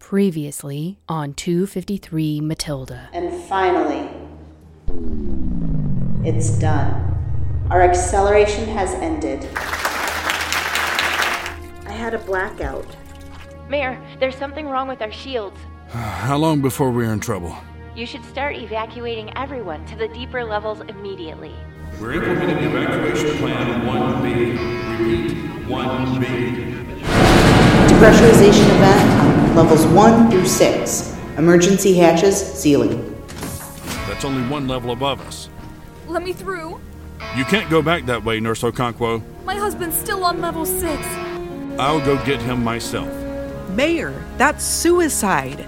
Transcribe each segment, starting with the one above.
Previously on 253 Matilda. And finally, it's done. Our acceleration has ended. I had a blackout. Mayor, there's something wrong with our shields. How long before we're in trouble? You should start evacuating everyone to the deeper levels immediately. We're implementing evacuation plan 1B. Repeat, 1B. Depressurization event on levels 1 through 6. Emergency hatches sealing. That's only one level above us. Let me through. You can't go back that way, Nurse Okonkwo. My husband's still on level 6. I'll go get him myself. Mayor, that's suicide.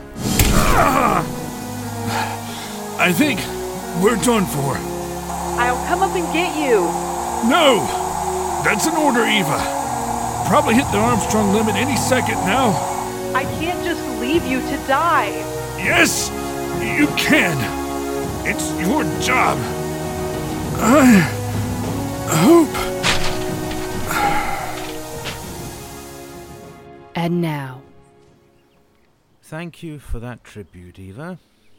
I think we're done for. I'll come up and get you. No! That's an order, Eva. Probably hit the Armstrong limit any second now. I can't just leave you to die. Yes, you can. It's your job. I hope. And now. Thank you for that tribute, Eva.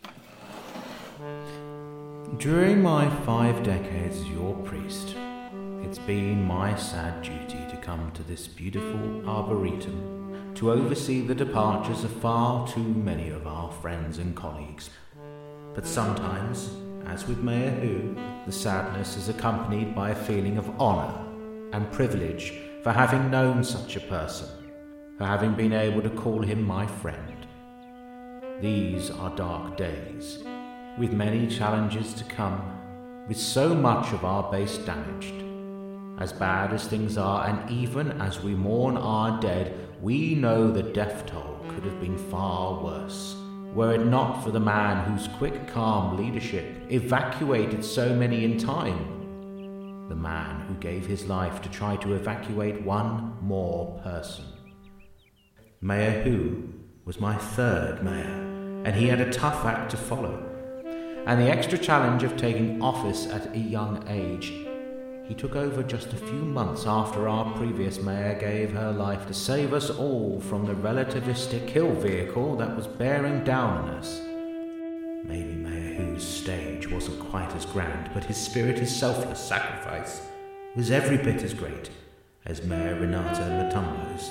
During my 5 decades as your priest, it's been my sad duty to come to this beautiful arboretum to oversee the departures of far too many of our friends and colleagues. But sometimes, as with Mayor Who, the sadness is accompanied by a feeling of honour and privilege for having known such a person, for having been able to call him my friend. These are dark days, with many challenges to come, with so much of our base damaged. As bad as things are, and even as we mourn our dead, we know the death toll could have been far worse, were it not for the man whose quick, calm leadership evacuated so many in time. The man who gave his life to try to evacuate one more person. Mayor Who was my 3rd mayor, and he had a tough act to follow. And the extra challenge of taking office at a young age. He took over just a few months after our previous mayor gave her life to save us all from the relativistic kill vehicle that was bearing down on us. Maybe Mayor Who's stage wasn't quite as grand, but his spirit of selfless sacrifice was every bit as great as Mayor Renata Matumbo's.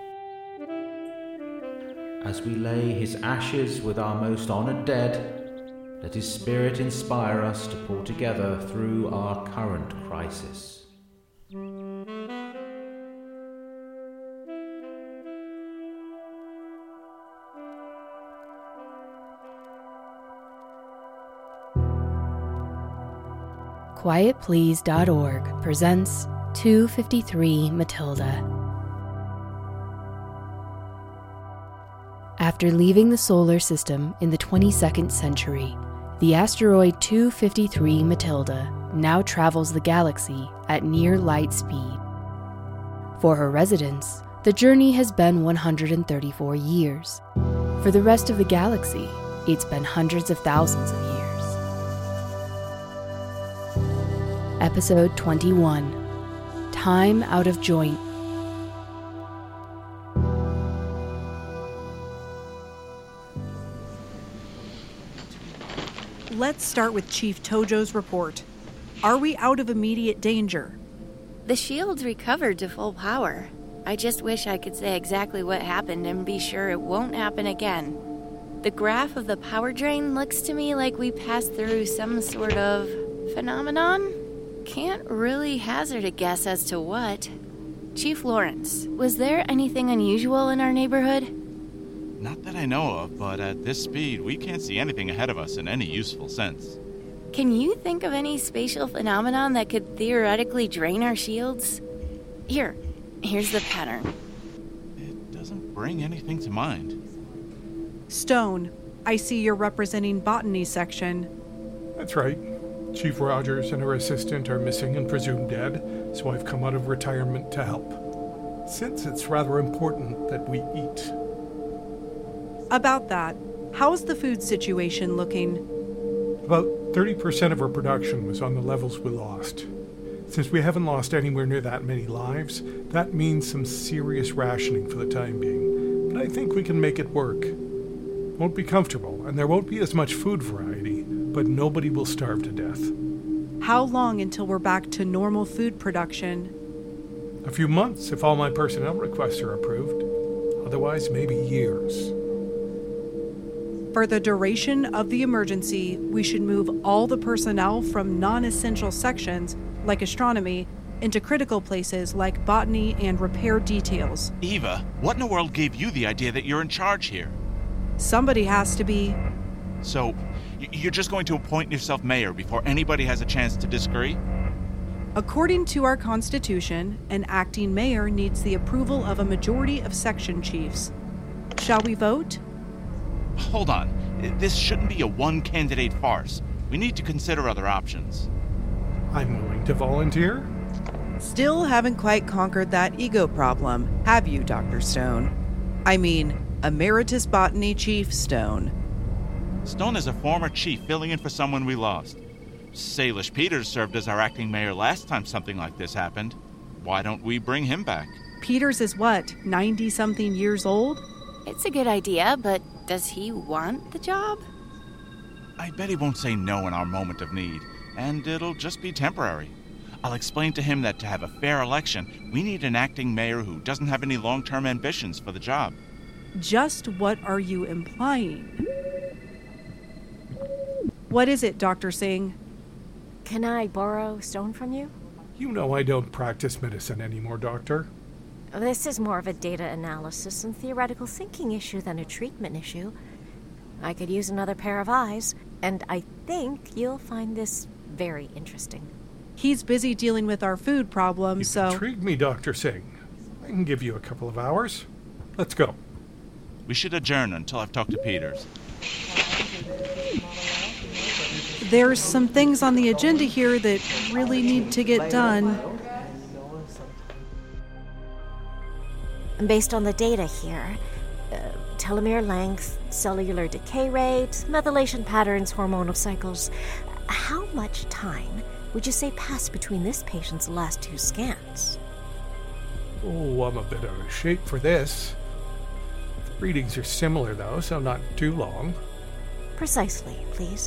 As we lay his ashes with our most honoured dead, let his spirit inspire us to pull together through our current crisis. QuietPlease.org presents 253 Matilda. After leaving the solar system in the 22nd century, the asteroid 253 Matilda now travels the galaxy at near light speed. For her residents, the journey has been 134 years. For the rest of the galaxy, it's been hundreds of thousands of years. Episode 21, Time Out of Joint. Let's start with Chief Tojo's report. Are we out of immediate danger? The shield's recovered to full power. I just wish I could say exactly what happened and be sure it won't happen again. The graph of the power drain looks to me like we passed through some sort of phenomenon. Can't really hazard a guess as to what. Chief Lawrence, was there anything unusual in our neighborhood? Not that I know of, but at this speed, we can't see anything ahead of us in any useful sense. Can you think of any spatial phenomenon that could theoretically drain our shields? Here's the pattern. It doesn't bring anything to mind. Stone, I see you're representing botany section. That's right. Chief Rogers and her assistant are missing and presumed dead, so I've come out of retirement to help. Since it's rather important that we eat. About that, how's the food situation looking? About 30% of our production was on the levels we lost. Since we haven't lost anywhere near that many lives, that means some serious rationing for the time being. But I think we can make it work. Won't be comfortable, and there won't be as much food variety, but nobody will starve to death. How long until we're back to normal food production? A few months if all my personnel requests are approved. Otherwise, maybe years. For the duration of the emergency, we should move all the personnel from non-essential sections, like astronomy, into critical places like botany and repair details. Eva, what in the world gave you the idea that you're in charge here? Somebody has to be. So, you're just going to appoint yourself mayor before anybody has a chance to disagree? According to our constitution, an acting mayor needs the approval of a majority of section chiefs. Shall we vote? Hold on. This shouldn't be a one-candidate farce. We need to consider other options. I'm willing to volunteer. Still haven't quite conquered that ego problem, have you, Dr. Stone? I mean, Emeritus Botany Chief Stone. Stone is a former chief filling in for someone we lost. Salish Peters served as our acting mayor last time something like this happened. Why don't we bring him back? Peters is what, 90-something years old? It's a good idea, but does he want the job? I bet he won't say no in our moment of need, and it'll just be temporary. I'll explain to him that to have a fair election, we need an acting mayor who doesn't have any long-term ambitions for the job. Just what are you implying? What is it, Dr. Singh? Can I borrow Stone from you? You know I don't practice medicine anymore, Doctor. This is more of a data analysis and theoretical thinking issue than a treatment issue. I could use another pair of eyes, and I think you'll find this very interesting. He's busy dealing with our food problem, so... You intrigue me, Dr. Singh. I can give you a couple of hours. Let's go. We should adjourn until I've talked to Peters. There's some things on the agenda here that really need to get done. Based on the data here, telomere length, cellular decay rate, methylation patterns, hormonal cycles, how much time would you say passed between this patient's last 2 scans? Oh, I'm a bit out of shape for this. The readings are similar, though, so not too long. Precisely, please.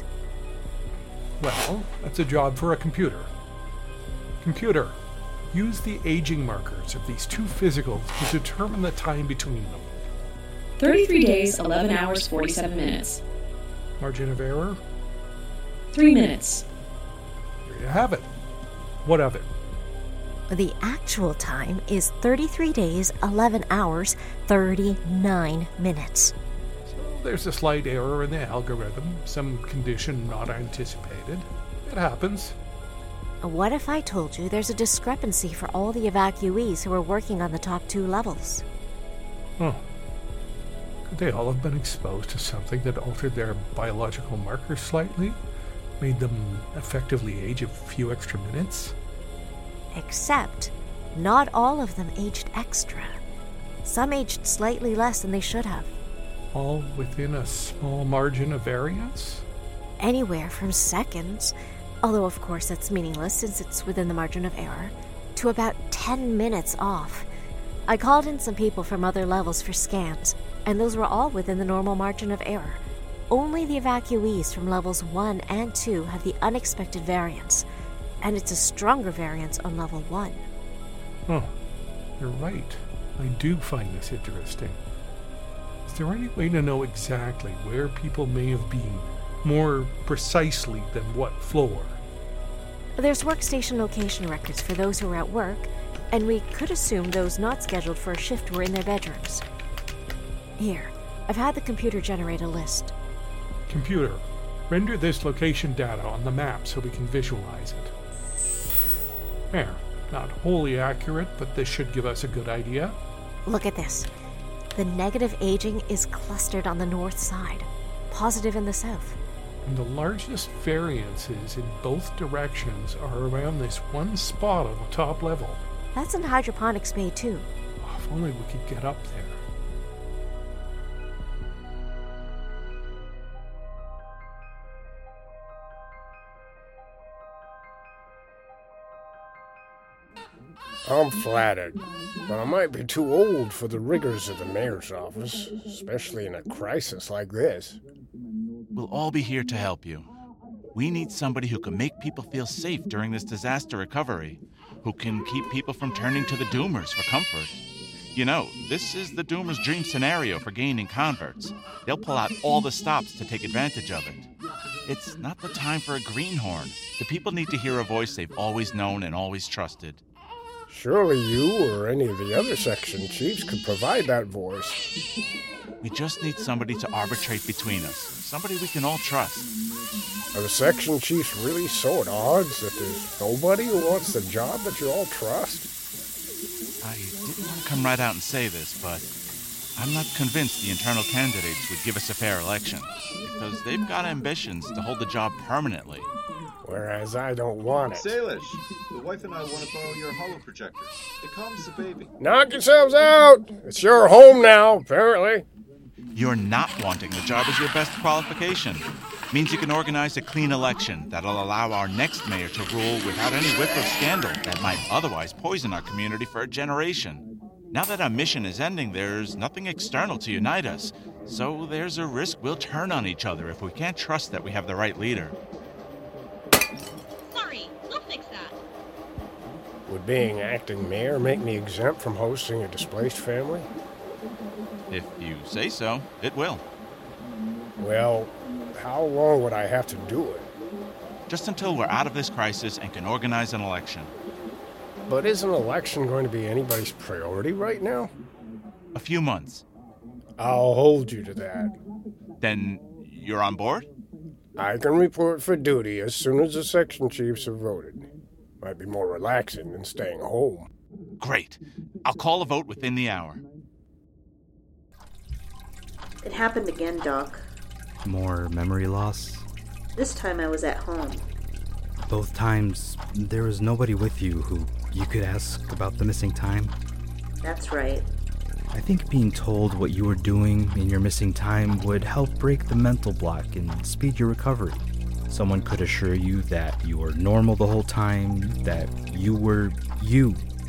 Well, that's a job for a computer. Computer, use the aging markers of these 2 physicals to determine the time between them. 33 days, 11 hours, 47 minutes. Margin of error? 3 minutes. There you have it. What of it? The actual time is 33 days, 11 hours, 39 minutes. So there's a slight error in the algorithm, some condition not anticipated. It happens. What if I told you there's a discrepancy for all the evacuees who are working on the top 2 levels? Huh. Could they all have been exposed to something that altered their biological markers slightly? Made them effectively age a few extra minutes? Except, not all of them aged extra. Some aged slightly less than they should have. All within a small margin of variance? Anywhere from seconds, although of course that's meaningless since it's within the margin of error, to about 10 minutes off. I called in some people from other levels for scans, and those were all within the normal margin of error. Only the evacuees from levels 1 and 2 have the unexpected variance, and it's a stronger variance on level 1. Huh. You're right. I do find this interesting. Is there any way to know exactly where people may have been, more precisely than what floor? There's workstation location records for those who were at work, and we could assume those not scheduled for a shift were in their bedrooms. Here, I've had the computer generate a list. Computer, render this location data on the map so we can visualize it. There. Not wholly accurate, but this should give us a good idea. Look at this. The negative aging is clustered on the north side, positive in the south. And the largest variances in both directions are around this one spot on the top level. That's in Hydroponics Bay, too. Oh, if only we could get up there. I'm flattered, but I might be too old for the rigors of the mayor's office, especially in a crisis like this. We'll all be here to help you. We need somebody who can make people feel safe during this disaster recovery, who can keep people from turning to the Doomers for comfort. You know, this is the Doomers' dream scenario for gaining converts. They'll pull out all the stops to take advantage of it. It's not the time for a greenhorn. The people need to hear a voice they've always known and always trusted. Surely you or any of the other section chiefs could provide that voice. We just need somebody to arbitrate between us, somebody we can all trust. Are the section chiefs really so at odds that there's nobody who wants the job that you all trust? I didn't want to come right out and say this, but I'm not convinced the internal candidates would give us a fair election, because they've got ambitions to hold the job permanently. Whereas I don't want it. Salish, the wife and I want to borrow your holo projector. It calms the baby. Knock yourselves out! It's your home now, apparently. You're not wanting the job as your best qualification. Means you can organize a clean election that'll allow our next mayor to rule without any whiff of scandal that might otherwise poison our community for a generation. Now that our mission is ending, there's nothing external to unite us, so there's a risk we'll turn on each other if we can't trust that we have the right leader. Sorry, I'll fix that. Would being acting mayor make me exempt from hosting a displaced family? If you say so, it will. Well, how long would I have to do it? Just until we're out of this crisis and can organize an election. But is an election going to be anybody's priority right now? A few months. I'll hold you to that. Then you're on board? I can report for duty as soon as the section chiefs have voted. Might be more relaxing than staying home. Great. I'll call a vote within the hour. It happened again, Doc. More memory loss? This time I was at home. Both times, there was nobody with you who you could ask about the missing time? That's right. I think being told what you were doing in your missing time would help break the mental block and speed your recovery. Someone could assure you that you were normal the whole time, that you were you.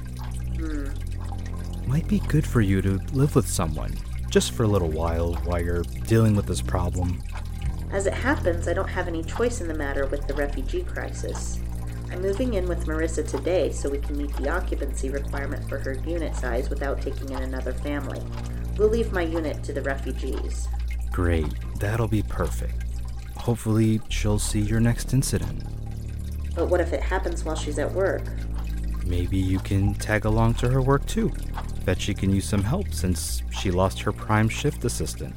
Might be good for you to live with someone, just for a little while you're dealing with this problem. As it happens, I don't have any choice in the matter with the refugee crisis. I'm moving in with Marissa today so we can meet the occupancy requirement for her unit size without taking in another family. We'll leave my unit to the refugees. Great, that'll be perfect. Hopefully she'll see your next incident. But what if it happens while she's at work? Maybe you can tag along to her work too. Bet she can use some help since she lost her prime shift assistant.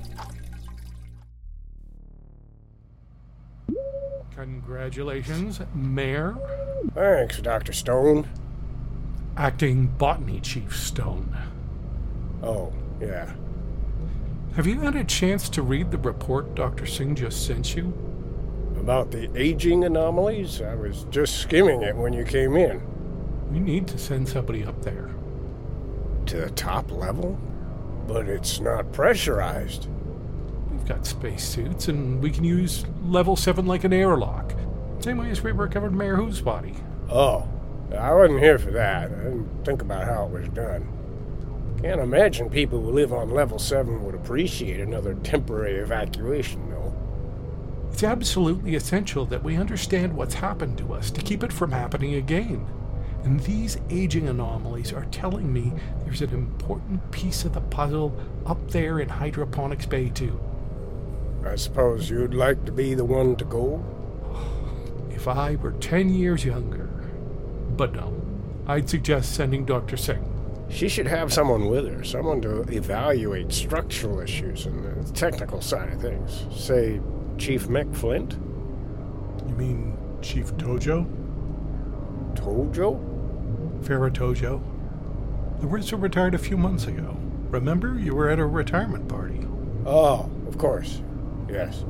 Congratulations, Mayor. Thanks, Dr. Stone. Acting Botany Chief Stone. Oh, yeah. Have you had a chance to read the report Dr. Singh just sent you? About the aging anomalies? I was just skimming it when you came in. We need to send somebody up there. To the top level? But it's not pressurized. We've got spacesuits, and we can use level 7 like an airlock. Same way as we recovered Mayor Who's body. Oh, I wasn't here for that. I didn't think about how it was done. Can't imagine people who live on level 7 would appreciate another temporary evacuation, though. It's absolutely essential that we understand what's happened to us to keep it from happening again. And these aging anomalies are telling me there's an important piece of the puzzle up there in Hydroponics Bay, too. I suppose you'd like to be the one to go? If I were 10 years younger. But no, I'd suggest sending Dr. Singh. She should have someone with her, someone to evaluate structural issues and the technical side of things. Say, Chief Mick Flint? You mean Chief Tojo? Tojo? Farah Tojo. Larissa retired a few months ago. Remember, you were at a retirement party. Oh, of course. Yes.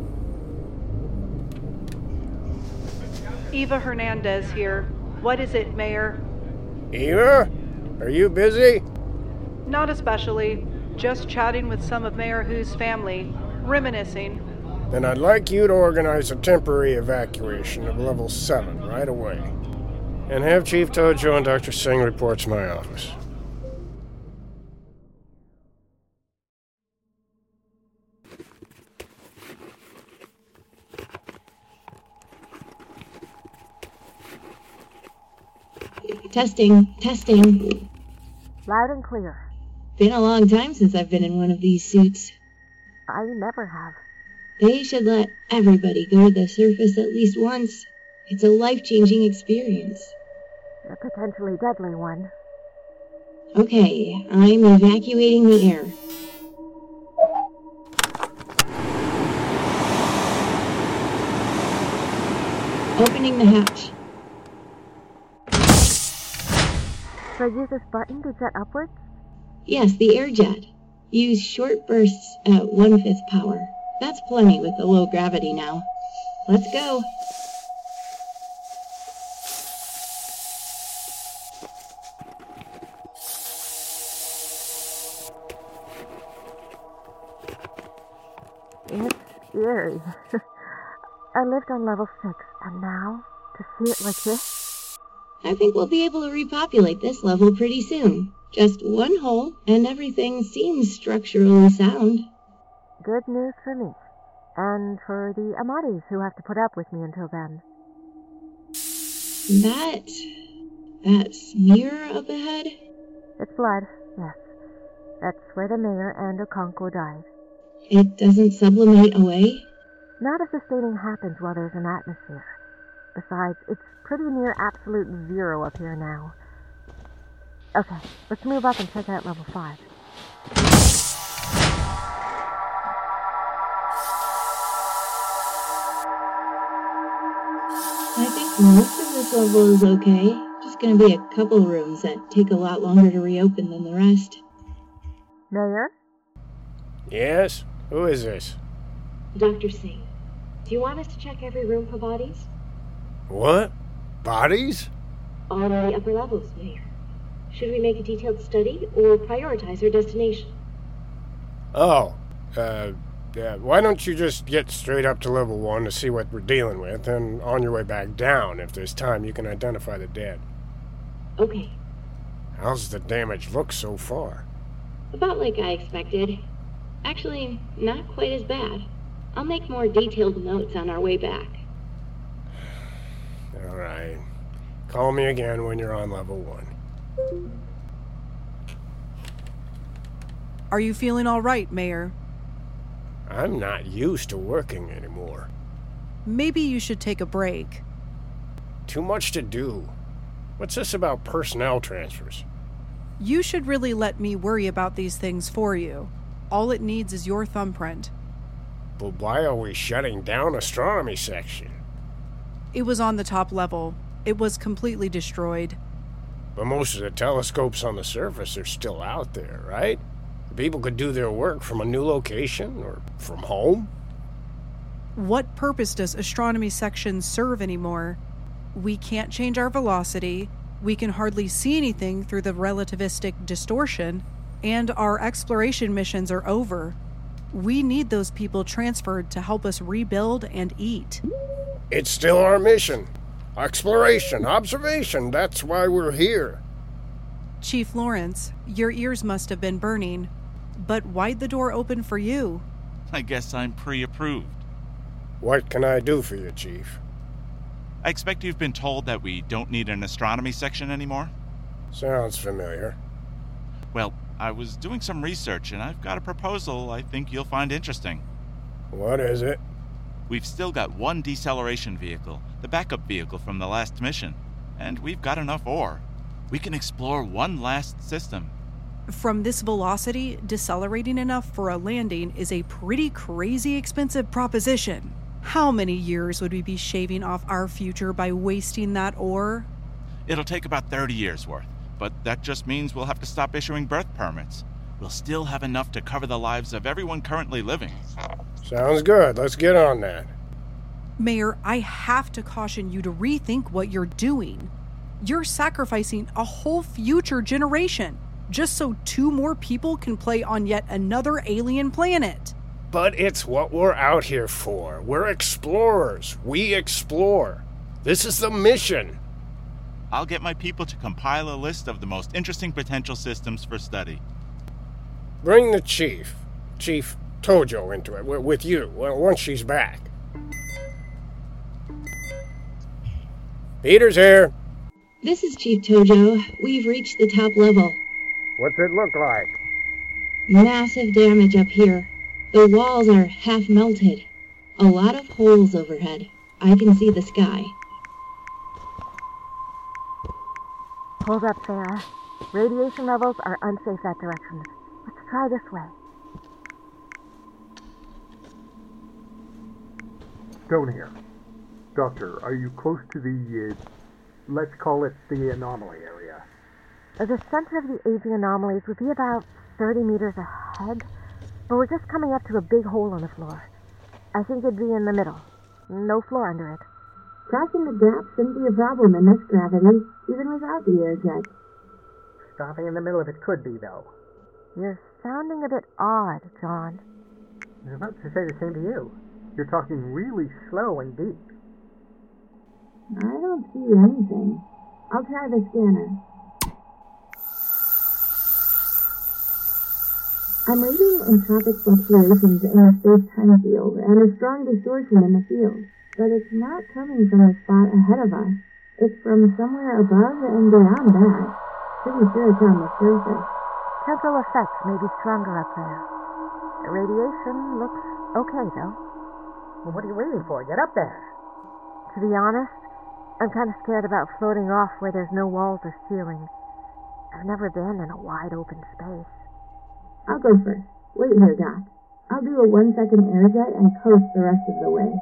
Eva Hernandez here. What is it, Mayor? Eva? Are you busy? Not especially. Just chatting with some of Mayor Who's family. Reminiscing. Then I'd like you to organize a temporary evacuation of level 7 right away. And have Chief Tojo and Dr. Singh report to my office. Testing. Loud and clear. Been a long time since I've been in one of these suits. I never have. They should let everybody go to the surface at least once. It's a life-changing experience. A potentially deadly one. Okay, I'm evacuating the air. Opening the hatch. Should I use this button to jet upwards? Yes, the air jet. Use short bursts at 1/5 power. That's plenty with the low gravity now. Let's go. It's eerie. I lived on level 6, and now, to see it like this? I think we'll be able to repopulate this level pretty soon. Just one hole, and everything seems structurally sound. Good news for me. And for the Ahmadis who have to put up with me until then. That smear up ahead? It's blood, yes. That's where the mayor and Okonkwo died. It doesn't sublimate away? Not if the staining happens while there's an atmosphere. Besides, it's pretty near absolute zero up here now. Okay, let's move up and check out level 5. I think most of this level is okay. Just gonna be a couple rooms that take a lot longer to reopen than the rest. Mayor? Yes? Who is this? Dr. Singh, do you want us to check every room for bodies? What? Bodies? On the upper levels, Mayor. Should we make a detailed study or prioritize our destination? Oh, yeah, why don't you just get straight up to level 1 to see what we're dealing with, and on your way back down, if there's time, you can identify the dead. Okay. How's the damage look so far? About like I expected. Actually, not quite as bad. I'll make more detailed notes on our way back. All right. Call me again when you're on level 1. Are you feeling all right, Mayor? I'm not used to working anymore. Maybe you should take a break. Too much to do. What's this about personnel transfers? You should really let me worry about these things for you. All it needs is your thumbprint. But why are we shutting down astronomy section? It was on the top level. It was completely destroyed. But most of the telescopes on the surface are still out there, right? People could do their work from a new location or from home. What purpose does astronomy section serve anymore? We can't change our velocity, we can hardly see anything through the relativistic distortion, and our exploration missions are over. We need those people transferred to help us rebuild and eat. It's still our mission. Exploration, observation, that's why we're here. Chief Lawrence, your ears must have been burning. But why'd the door open for you? I guess I'm pre-approved. What can I do for you, Chief? I expect you've been told that we don't need an astronomy section anymore? Sounds familiar. Well, I was doing some research, and I've got a proposal I think you'll find interesting. What is it? We've still got one deceleration vehicle, the backup vehicle from the last mission, and we've got enough ore. We can explore one last system. From this velocity, decelerating enough for a landing is a pretty crazy expensive proposition. How many years would we be shaving off our future by wasting that ore? It'll take about 30 years worth, but that just means we'll have to stop issuing birth permits. We'll still have enough to cover the lives of everyone currently living. Sounds good. Let's get on that. Mayor, I have to caution you to rethink what you're doing. You're sacrificing a whole future generation just so 2 more people can play on yet another alien planet. But it's what we're out here for. We're explorers. We explore. This is the mission. I'll get my people to compile a list of the most interesting potential systems for study. Bring the Chief Tojo, into it with you once she's back. Peter's here. This is Chief Tojo. We've reached the top level. What's it look like? Massive damage up here. The walls are half melted. A lot of holes overhead. I can see the sky. Hold up, Sarah. Radiation levels are unsafe that direction. Let's try this way. Stone here. Doctor, are you close to the, let's call it the anomaly area? The center of the aging anomalies would be about 30 meters ahead, but we're just coming up to a big hole on the floor. I think it'd be in the middle. No floor under it. Crossing the gap shouldn't be a problem in this gravity, even without the air jet. Stopping in the middle of it could be, though. You're sounding a bit odd, John. I was about to say the same to you. You're talking really slow and deep. I don't see anything. I'll try the scanner. I'm reading entropic fluctuations in the space-time field and a strong distortion in the field, but it's not coming from a spot ahead of us. It's from somewhere above and beyond that. Pretty sure it's on the surface. Temporal effects may be stronger up there. The radiation looks okay, though. Well, what are you waiting for? Get up there. To be honest, I'm kind of scared about floating off where there's no walls or ceiling. I've never been in a wide open space. I'll go first. Wait here, Doc. I'll do a 1-second air jet and coast the rest of the way.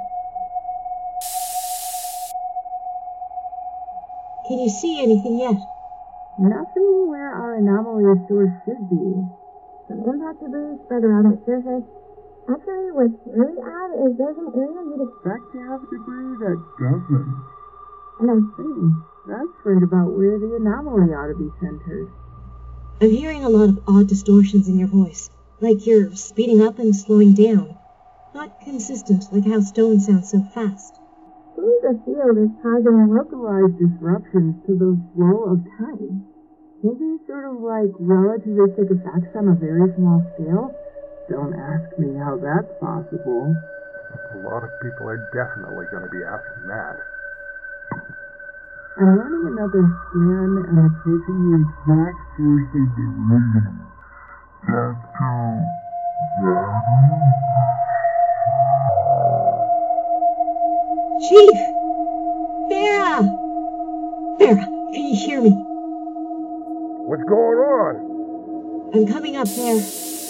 Can you see anything yet? Nothing where our anomaly source should be. Some impact debris spread around its surface. Actually, what's really odd is there's an area you'd expect to have debris that doesn't. And I think that's right about where the anomaly ought to be centered. I'm hearing a lot of odd distortions in your voice, like you're speeding up and slowing down. Not consistent, like how Stone sounds so fast. Seems the field is causing localized disruptions to the flow of time. Maybe sort of like relativistic effects on a very small scale. Don't ask me how that's possible. A lot of people are definitely going to be asking that. I'm running another scan and it's taking the exact source of the original. Back to Chief! Vera! Vera, can you hear me? What's going on? I'm coming up there.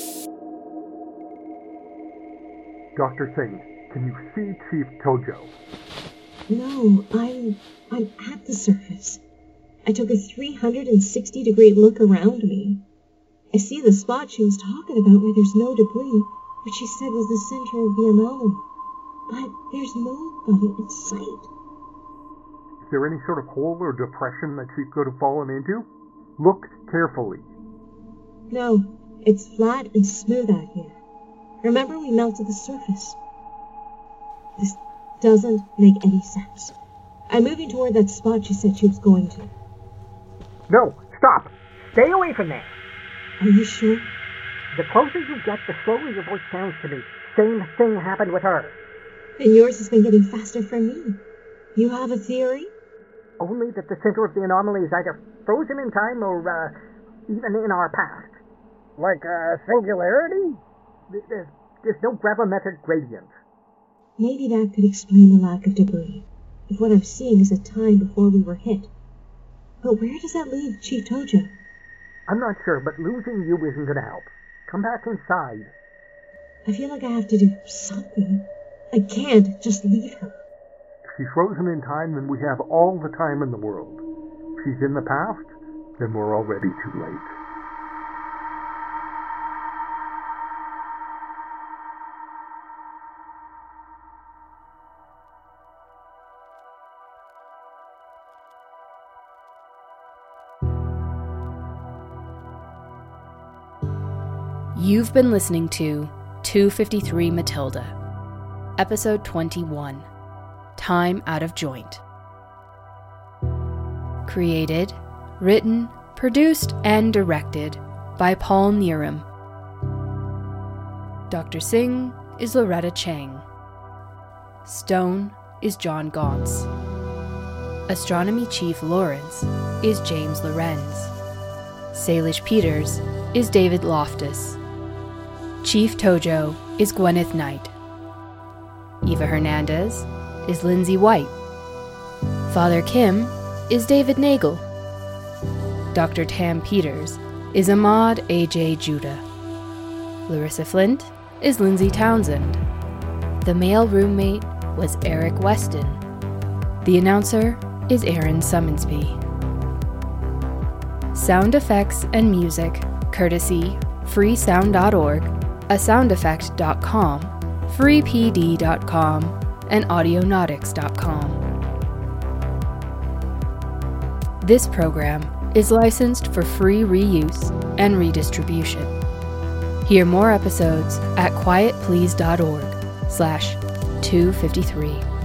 Dr. Singh, can you see Chief Tojo? No, I'm at the surface. I took a 360-degree look around me. I see the spot she was talking about where there's no debris, which she said was the center of the anomaly. But there's nobody in sight. Is there any sort of hole or depression that she could have fallen into? Look carefully. No, it's flat and smooth out here. Remember we melted the surface. This doesn't make any sense. I'm moving toward that spot she said she was going to. No, stop! Stay away from there! Are you sure? The closer you get, the slower your voice sounds to me. Same thing happened with her. And yours has been getting faster for me. You have a theory? Only that the center of the anomaly is either frozen in time or, even in our past. Like a singularity? There's no gravimetric gradient. Maybe that could explain the lack of debris, if what I'm seeing is a time before we were hit. But where does that leave Chief Tojo? I'm not sure, but losing you isn't going to help. Come back inside. I feel like I have to do something. I can't just leave her. If she's frozen in time, then we have all the time in the world. If she's in the past, then we're already too late. You've been listening to 253 Matilda, Episode 21, Time Out of Joint. Created, written, produced, and directed by Paul Neeram. Dr. Singh is Loretta Chang. Stone is John Gauntz. Astronomy Chief Lawrence is James Lorenz. Salish Peters is David Loftus. Chief Tojo is Gwyneth Knight. Eva Hernandez is Lindsay White. Father Kim is David Nagel. Dr. Tam Peters is Ahmad A.J. Judah. Larissa Flint is Lindsay Townsend. The male roommate was Eric Weston. The announcer is Aaron Summonsby. Sound effects and music courtesy freesound.org, asoundeffect.com, freepd.com, and audionautics.com. This program is licensed for free reuse and redistribution. Hear more episodes at quietplease.org/253.